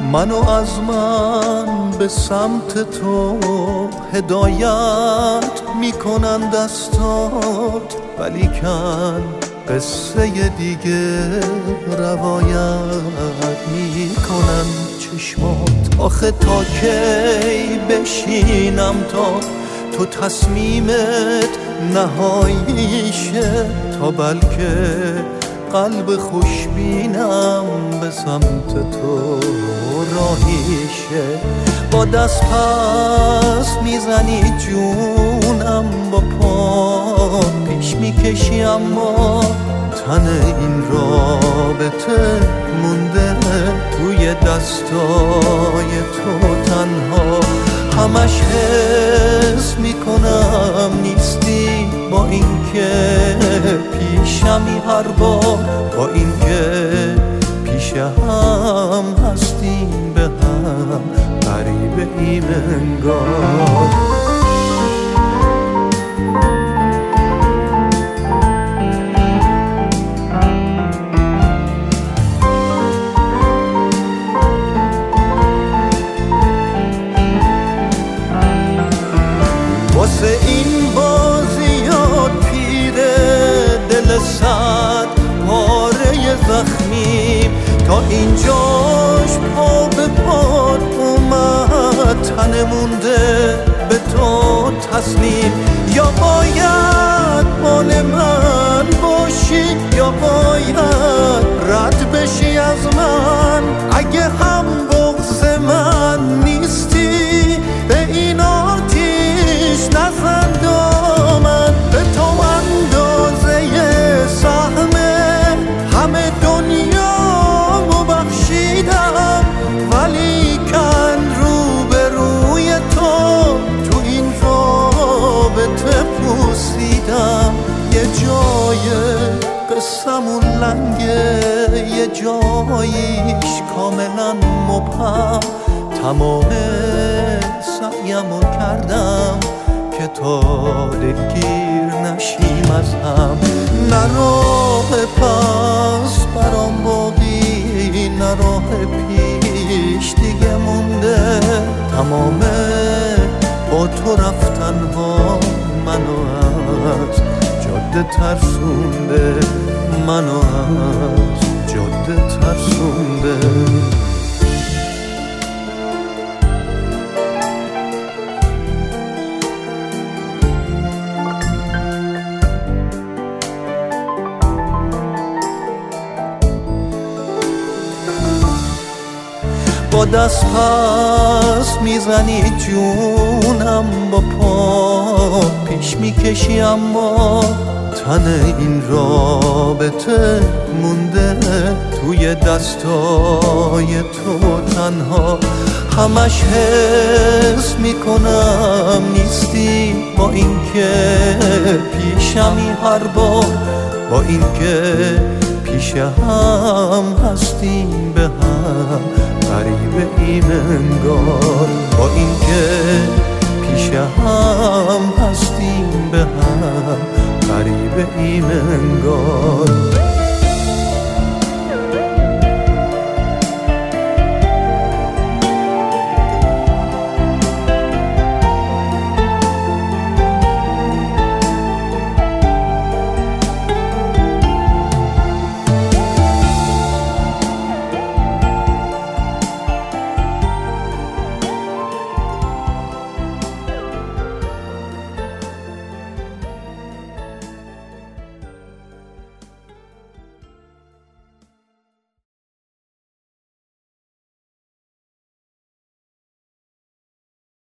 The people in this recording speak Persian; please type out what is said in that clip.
منو از من به سمت تو هدایت میکنن دستات، ولیکن قصه دیگه روایت میکنن چشمات. آخه تا کی بشینم تا تو تصمیمت نهاییشه، تا بلکه قلب خوشبینم به سمت تو راهیشه. با دست پس میزنی جونم، با پا پیش میکشی اما تن این رابطه مونده توی دستای تو تنها. همش حس میکنم نیستی، با اینکه پیشمی هر بار، با اینکه پیش هم هستیم به هم غریبه ایم انگار. واسه این بازیات پیره دل صد پاره زخمیم، تا اینجاش پا به پات اومد، تن مونده به تو تسلیم. یا باید مال من باشی، یا باید رد بشی از من. اگه هم بغض من نیستی به این آتیش نزن دامن. به تو اندازه سهم همه دنیامو بخشیدم، ولیکن روبروی تو این رابطه پوسیدم. یه جای قصمون لنگه، یه جاییش کاملا مبهم. تمام سعیمو کردم که تا دلگیر نشیم از هم. نه راه پس برام باقی، نه راه پیش دیگه مونده. تمام با تو رفتن ها منو از جاده ترسونده، منو از جاده ترسونده. با دست پس میزنی جونم، با پا پیش میکشی اما تن این رابطه مونده توی دستای تو تنها. همش حس میکنم نیستی، با اینکه پیشمی هر بار، با اینکه پیش هم هستیم به هم غریبه ایم انگار. با اینکه پیش هم هستیم به هم غریبه ایم انگار.